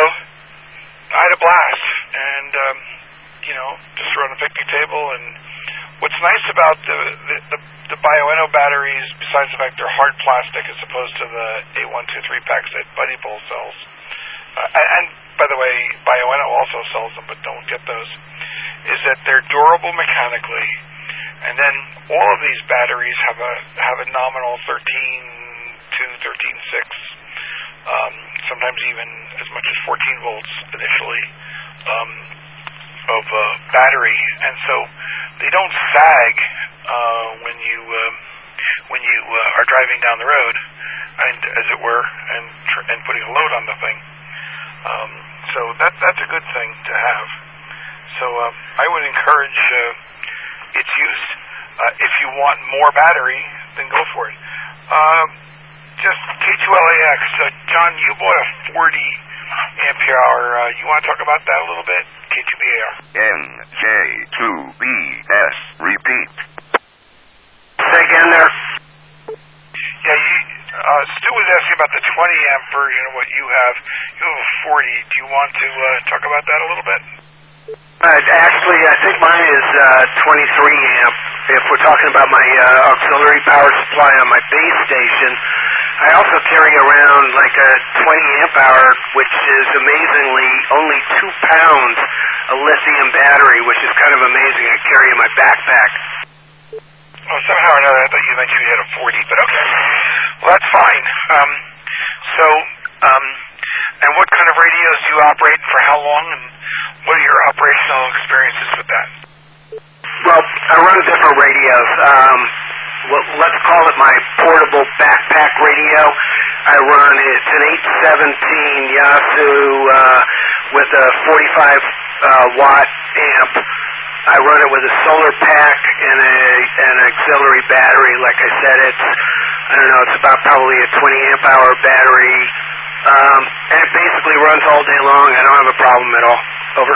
I had a blast, and um, you know, just run a picnic table. And what's nice about the the, the the Bioenno batteries, besides the fact they're hard plastic as opposed to the A one two three packs that Buddy Bull sells, uh, and, and by the way, Bioenno also sells them, but don't get those, is that they're durable mechanically, and then all of these batteries have a have a nominal thirteen to thirteen point six, um, sometimes even as much as fourteen volts initially um, of uh, battery, and so they don't sag uh, when you um, when you uh, are driving down the road, and as it were, and tr- and putting a load on the thing. Um, so that that's a good thing to have. So uh, I would encourage uh, its use. Uh, if you want more battery, then go for it. Uh, just K two L A X. Uh, John, you bought a forty ampere hour. Uh, you want to talk about that a little bit? K two B A R. N J two B S. Repeat. Say again there. Yeah, you, uh, Stu was asking about the twenty amp version of what you have. You have a forty. Do you want to uh, talk about that a little bit? Uh, actually, I think mine is uh, twenty-three amp. If we're talking about my uh, auxiliary power supply on my base station, I also carry around like a twenty amp hour, which is amazingly only two pounds of lithium battery, which is kind of amazing. I carry in my backpack. Oh, somehow or another, I thought you mentioned you had a forty, but okay. Well, that's fine. Um, so, um, and what kind of radios do you operate, for how long, and what are your operational experiences with that? Well, I run different radios. Um, well, let's call it my portable backpack radio. I run, it's an eight seventeen Yasu uh, with a forty-five uh, watt amp. I run it with a solar pack and a an auxiliary battery. Like I said, it's I don't know, it's about probably a twenty amp hour battery, um, and it basically runs all day long. I don't have a problem at all. Over.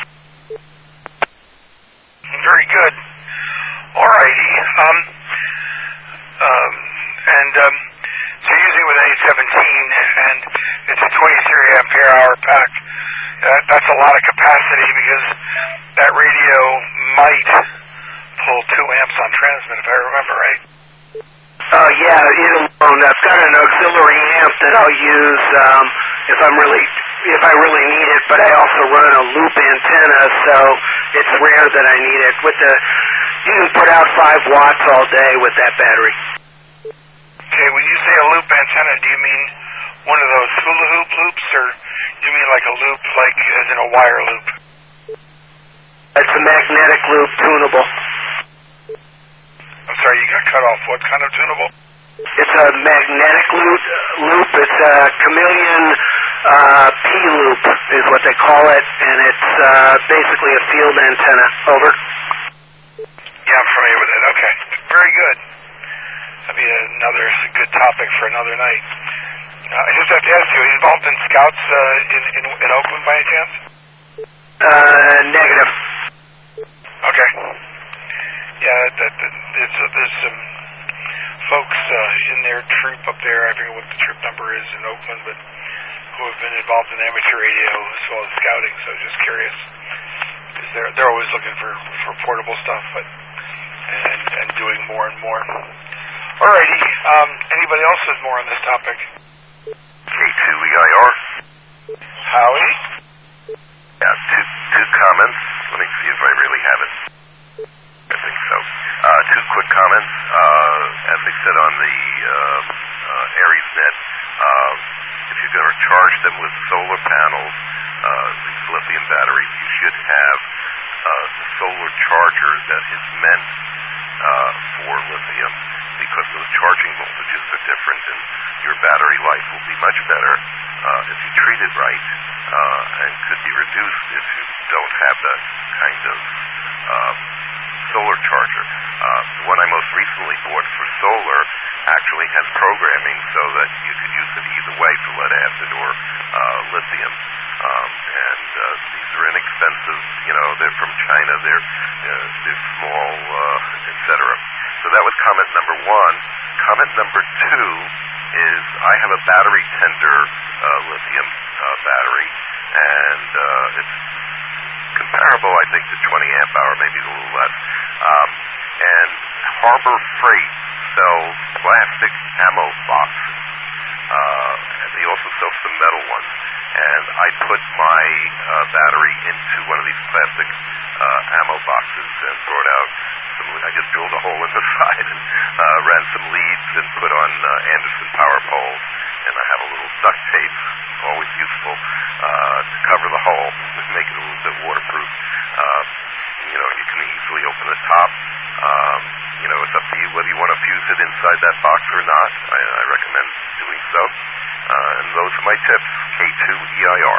Very good. All righty. Um, um, and um, so you're using it with an eight seventeen, and it's a twenty-three ampere hour pack. Uh, that's a lot of capacity, because that radio might pull two amps on transmit, if I remember right. Uh, yeah, it alone. I've got an auxiliary amp that I'll use um, if I'm really, if I really need it. But I also run a loop antenna, so it's rare that I need it. With the, you can put out five watts all day with that battery. Okay, when you say a loop antenna, do you mean one of those hula hoop loops, or do you mean like a loop, like as in a wire loop? It's a magnetic loop, tunable. I'm sorry, you got cut off. What kind of tunable? It's a magnetic loop. Loop. It's a chameleon uh, P loop is what they call it, and it's uh, basically a field antenna. Over. Yeah, I'm familiar with it. Okay, very good. That'd be another good topic for another night. Uh, I just have to ask you, are you involved in Scouts uh, in, in in Oakland by any chance? Uh, negative. Okay. Yeah, that, that, there's, uh, there's some folks uh, in their troop up there. I forget what the troop number is in Oakland, but who have been involved in amateur radio as well as scouting. So just curious, because they're they're always looking for, for portable stuff, but and and doing more and more. Alrighty, um, anybody else has more on this topic? K two E I R. Howie? Yeah, two two comments. Let me see if I really have it. I think so. Uh, two quick comments. Uh, as they said on the um, uh, AresNet, uh, if you're going to charge them with solar panels, uh, these lithium batteries, you should have uh, a solar charger that is meant uh, for lithium, because those charging voltages are different, and your battery life will be much better uh, if you treat it right, uh, and could be reduced if you don't have that kind of uh, solar charger. Uh, the one I most recently bought for solar actually has programming so that you could use it either way, for lead acid or uh, lithium. Um, and uh, these are inexpensive. You know, they're from China. They're uh, they're small, uh, et cetera. So that was comment number one. Comment number two is I have a battery tender uh, lithium uh, battery, and uh, it's comparable, I think, to twenty amp hour, maybe a little less. Um, and Harbor Freight sells plastic ammo boxes. Uh, and they also sell some metal ones. And I put my uh, battery into one of these plastic uh, ammo boxes and brought out some. I just drilled a hole in the side and uh, ran some leads and put on uh, Anderson power poles. And I have a little duct tape, always useful, uh, to cover the hole and make it a little bit waterproof. Uh, you know, you can easily open the top. Um, you know, it's up to you whether you want to fuse it inside that box or not. I, I recommend doing so. Uh, and those are my tips. K two E I R.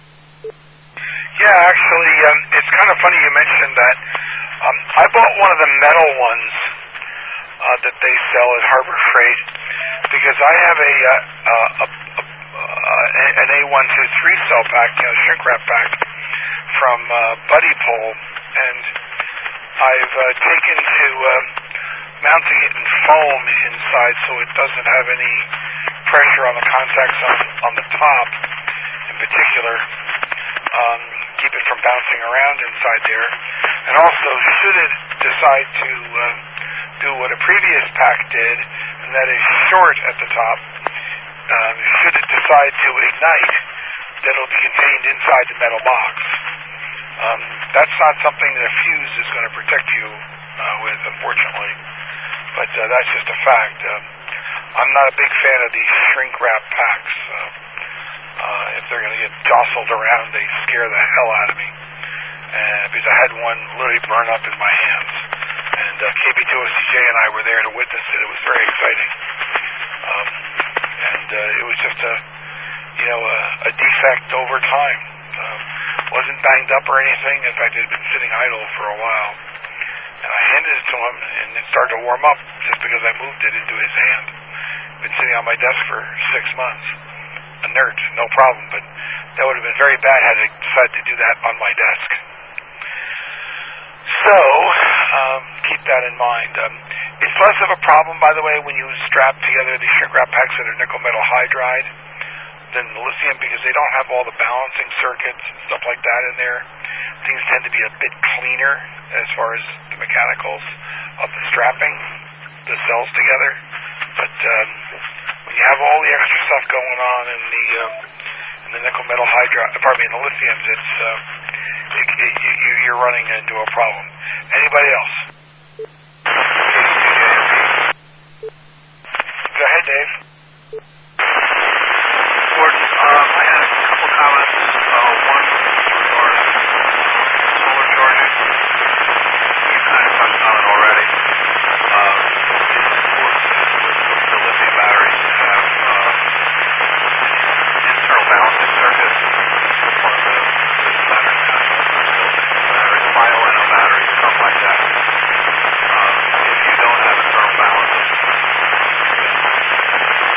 Yeah, actually, um, it's kind of funny you mentioned that. Um, I bought one of the metal ones uh, that they sell at Harbor Freight because I have a, uh, uh, a, a uh, an A one twenty-three cell pack, you know, shrink wrap pack from uh, Buddy Pole, and I've uh, taken to um, mounting it in foam inside so it doesn't have any pressure on the contacts on, on the top in particular, um, keep it from bouncing around inside there. And also, should it decide to uh, do what a previous pack did, and that is short at the top, um, should it decide to ignite, that it'll be contained inside the metal box. Um, that's not something that a fuse is going to protect you uh, with, unfortunately. But uh, that's just a fact. Um, I'm not a big fan of these shrink wrap packs. Uh, uh, if they're going to get jostled around, they scare the hell out of me. Uh, because I had one literally burn up in my hands. And uh, K B two O C J and I were there to witness it. It was very exciting. Um, and uh, it was just a, you know, a, a defect over time. Um, wasn't banged up or anything. In fact, it had been sitting idle for a while. And I handed it to him, and it started to warm up just because I moved it into his hand. Been sitting on my desk for six months. Inert, no problem, but that would have been very bad had I decided to do that on my desk. So, um, keep that in mind. Um, it's less of a problem, by the way, when you strap together these shrink wrap packs that are nickel metal hydride than the lithium, because they don't have all the balancing circuits and stuff like that in there. Things tend to be a bit cleaner as far as the mechanicals of the strapping the cells together. But um, when you have all the extra stuff going on in the um, in the nickel metal hydride, pardon me, in the lithiums, it's uh, it, it, you, you're running into a problem. Anybody else? Go ahead, Dave. Gordon, um, I had a couple comments. Uh, one regarding solar charging. You kind of touched on it already. Uh, it's important with the lithium batteries to have uh, internal balancing circuits. One of the, the batteries kind of batteries, bio-N O batteries, something like that. Uh, if you don't have internal balancing, then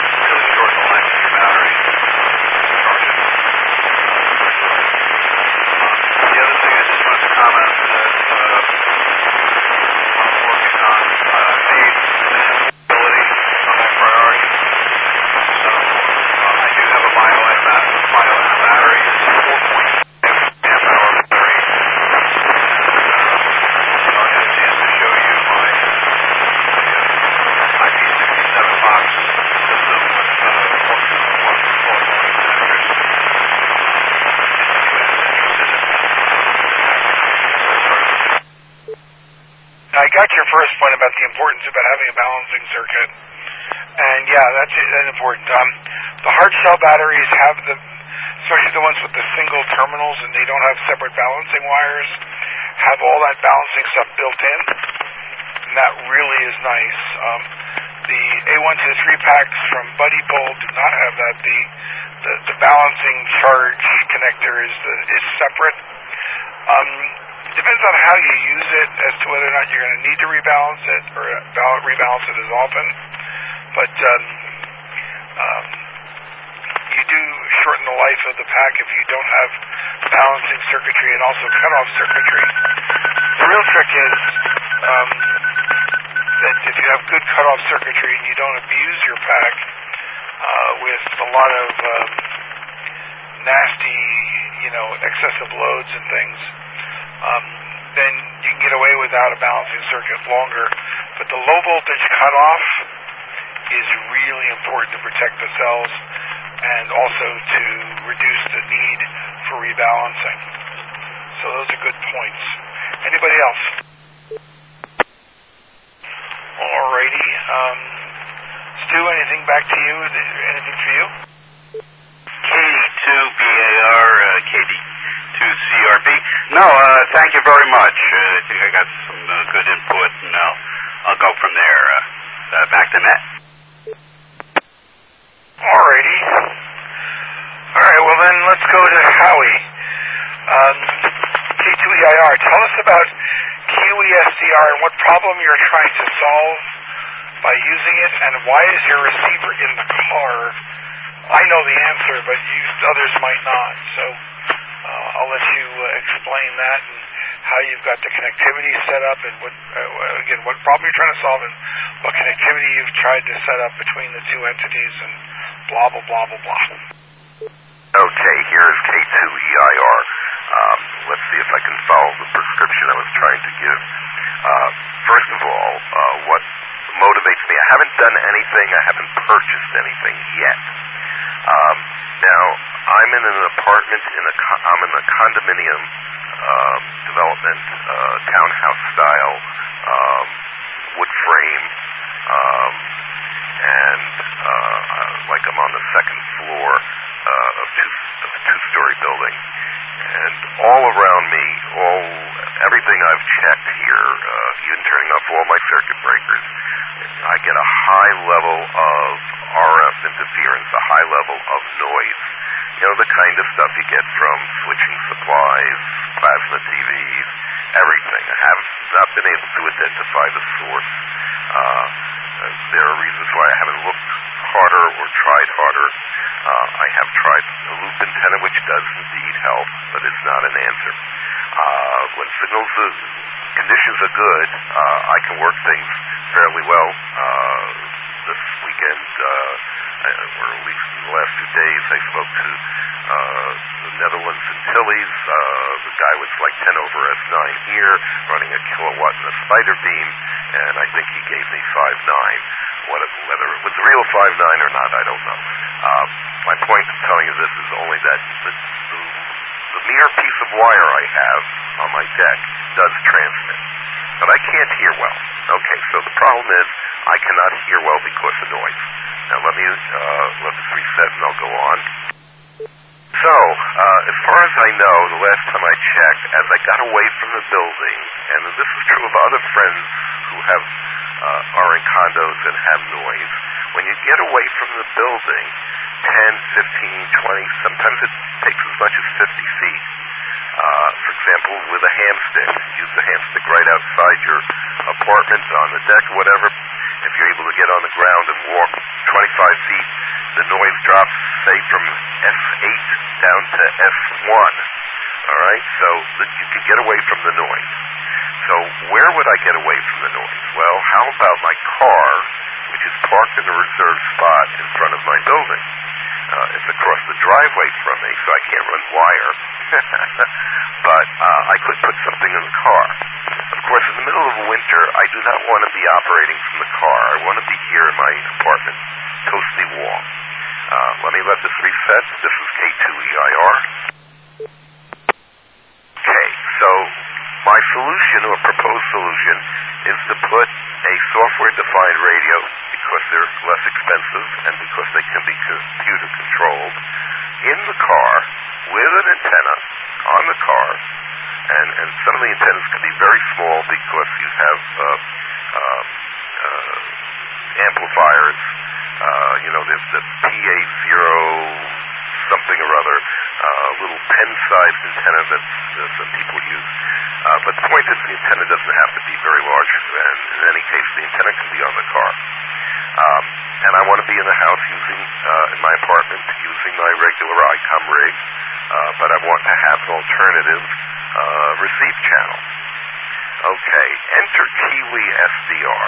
first point about the importance about having a balancing circuit. And yeah, that's, that's important. Um, the hard shell batteries have the, especially the ones with the single terminals and they don't have separate balancing wires, have all that balancing stuff built in. And that really is nice. Um, the A one twenty-three packs from Buddy Bull do not have that. The the, the balancing charge connector is the, is separate. Um, it depends on how you use it as to whether or not you're going to need to rebalance it or rebalance it as often. But um, um, you do shorten the life of the pack if you don't have balancing circuitry and also cutoff circuitry. The real trick is um, that if you have good cutoff circuitry and you don't abuse your pack uh, with a lot of um, nasty, you know, excessive loads and things, um, then you can get away without a balancing circuit longer. But the low voltage cutoff is really important to protect the cells and also to reduce the need for rebalancing. So those are good points. Anybody else? Alrighty. Um, Stu, anything back to you? Anything for you? K D two B A R, uh, K D two C R B. No, uh, thank you very much. Uh, I think I got some uh, good input, and I'll, I'll go from there. Uh, uh, back to Matt. Alrighty. Alright, well then let's go to Howie. Um, K two E I R, tell us about Q E S D R and what problem you're trying to solve by using it, and why is your receiver in the car? I know the answer, but you others might not, so uh, I'll let you uh, explain that and how you've got the connectivity set up and what, uh, again, what problem you're trying to solve and what connectivity you've tried to set up between the two entities and blah, blah, blah, blah, blah. Okay, here is K two E I R. Um, let's see if I can follow the prescription I was trying to give. Uh, first of all, uh, what motivates me, I haven't done anything, I haven't purchased anything yet. Um, now, I'm in an apartment, in a con- I'm in a condominium uh, development, uh, townhouse style, um, wood frame, um, and uh, uh, like I'm on the second floor uh, of, two, of a two-story building. And all around me, all everything I've checked here, uh, even turning off all my circuit breakers, I get a high level of R F interference, a high level of noise. You know, the kind of stuff you get from switching supplies, plasma T Vs, everything. I have not been able to identify the source. Uh, there are reasons why I haven't looked harder or tried harder. Uh, I have tried a loop antenna, which does indeed help, but it's not an answer. Uh, when signals, uh, conditions are good, uh, I can work things fairly well. Uh, this weekend, uh, or at least in the last few days, I spoke to uh, the Netherlands Antilles. Uh, the guy was like ten over S nine here, running a kilowatt in a spider beam, and I think he gave me five nine. What, whether it was a real five nine or not, I don't know. Uh, my point in telling you this is only that the, the, the mere piece of wire I have on my deck does transmit, but I can't hear well. Okay, so the problem is I cannot hear well because of noise. Now let me uh, let this reset and I'll go on. So, uh, as far as I know, the last time I checked, as I got away from the building, and this is true of other friends who have uh, are in condos and have noise, when you get away from the building, ten, fifteen, twenty, sometimes it takes as much as fifty feet. Uh, for example, with a hamstick, use the hamstick right outside your apartment, on the deck, whatever. If you're able to get on the ground and walk twenty-five feet, the noise drops, say, from S eight down to S one. All right, so that you can get away from the noise. So where would I get away from the noise? Well, how about my car, which is parked in a reserved spot in front of my building? Uh, it's across the driveway from me, so I can't run wire. But uh, I could put something in the car. Of course, in the middle of winter, I do not want to be operating from the car. I want to be here in my apartment, toasty warm. Uh, let me let this reset. This is K two E I R. Okay, so my solution, or proposed solution, is to put software-defined radio because they're less expensive and because they can be computer controlled in the car with an antenna on the car, and, and some of the antennas can be very small because you have uh, uh, uh, amplifiers. Uh, you know, there's the P A zero something or other, a uh, little pen-sized antenna that uh, some people use. Uh, but the point is the antenna doesn't have to be very large, and in any case, the antenna can be on the car. Um, and I want to be in the house using, uh, in my apartment, using my regular ICOM rig, uh, but I want to have an alternative uh, receive channel. Okay, enter Kiwi S D R.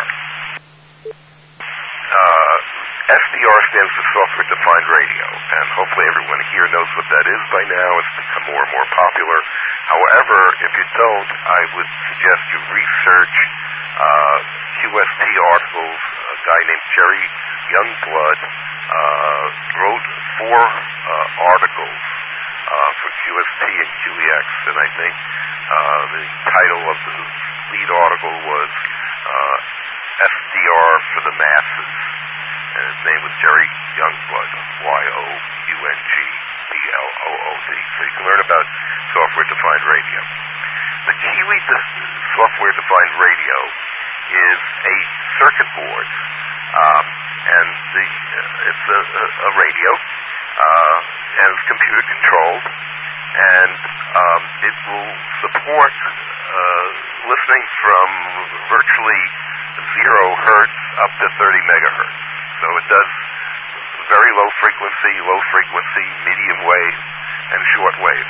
Uh, S D R stands for Software Defined Radio, and hopefully everyone here knows what that is by now. It's become more and more popular. However, if you don't, I would suggest you research uh, Q S T articles. A guy named Jerry Youngblood uh, wrote four uh, articles uh, for Q S T and Q E X, and I think uh, the title of the lead article was uh, S D R for the Masses. And his name was Jerry Youngblood, Y O U N G B L O O D. So you can learn about software-defined radio. The Kiwi software-defined radio is a circuit board, um, and the, uh, it's a, a, a radio, uh, and it's computer-controlled, and um, it will support uh, listening from virtually zero hertz up to thirty megahertz. So it does very low frequency, low frequency, medium wave, and short wave.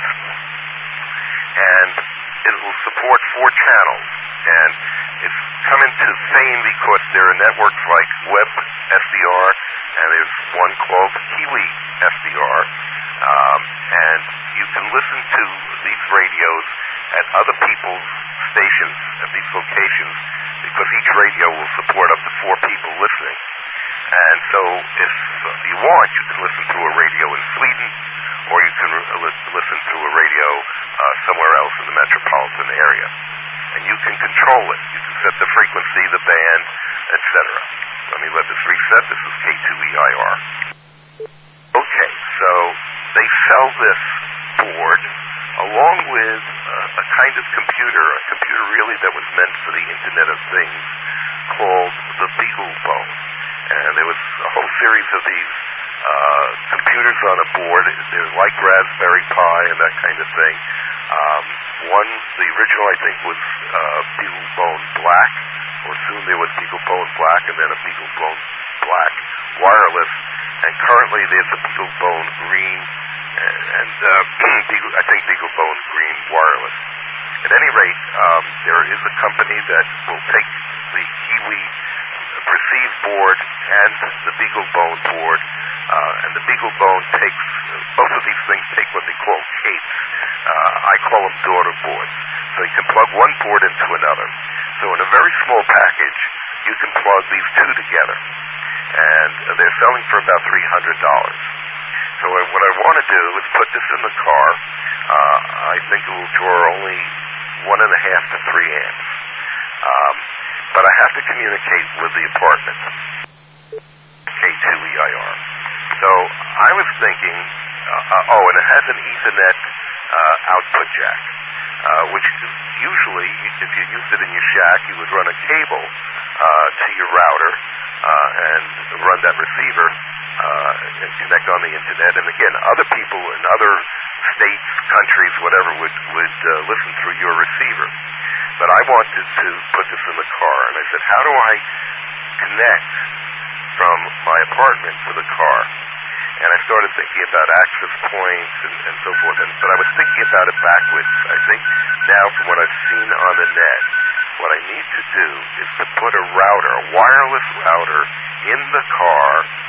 And it will support four channels. And it's come into fame because there are networks like Web S D R, and there's one called Kiwi S D R. Um, and you can listen to these radios at other people's stations at these locations because each radio will support up to four people listening. And so if you want, you can listen through a radio in Sweden, or you can re- listen through a radio uh, somewhere else in the metropolitan area. And you can control it. You can set the frequency, the band, et cetera. Let me let this reset. This is K two E I R. Okay, so they sell this board along with uh, a kind of computer, a computer really that was meant for the Internet of Things, called the BeagleBone. And there was a whole series of these uh, computers on a board. They're like Raspberry Pi and that kind of thing. Um, one, the original, I think, was uh, BeagleBone Black, or soon there was BeagleBone Black, and then a BeagleBone Black Wireless. And currently there's a BeagleBone Green, and, and uh, Beagle, I think BeagleBone Green Wireless. At any rate, um, there is a company that will take the Kiwi receive board and the BeagleBone board, uh, and the BeagleBone takes, both of these things take what they call capes. Uh, I call them daughter boards. So you can plug one board into another. So in a very small package, you can plug these two together. And they're selling for about three hundred dollars. So what I want to do is put this in the car. Uh, I think it will draw only one and a half to three amps. Um, but I have to communicate with the apartment, K two E I R. So I was thinking, uh, uh, oh, and it has an Ethernet uh, output jack, uh, which usually, if you used it in your shack, you would run a cable uh, to your router uh, and run that receiver uh, and connect on the Internet. And again, other people in other states, countries, whatever, would, would uh, listen through your receiver. But I wanted to put this in the car, and I said, how do I connect from my apartment to the car? And I started thinking about access points and, and so forth, and, but I was thinking about it backwards. I think now, from what I've seen on the net, what I need to do is to put a router, a wireless router, in the car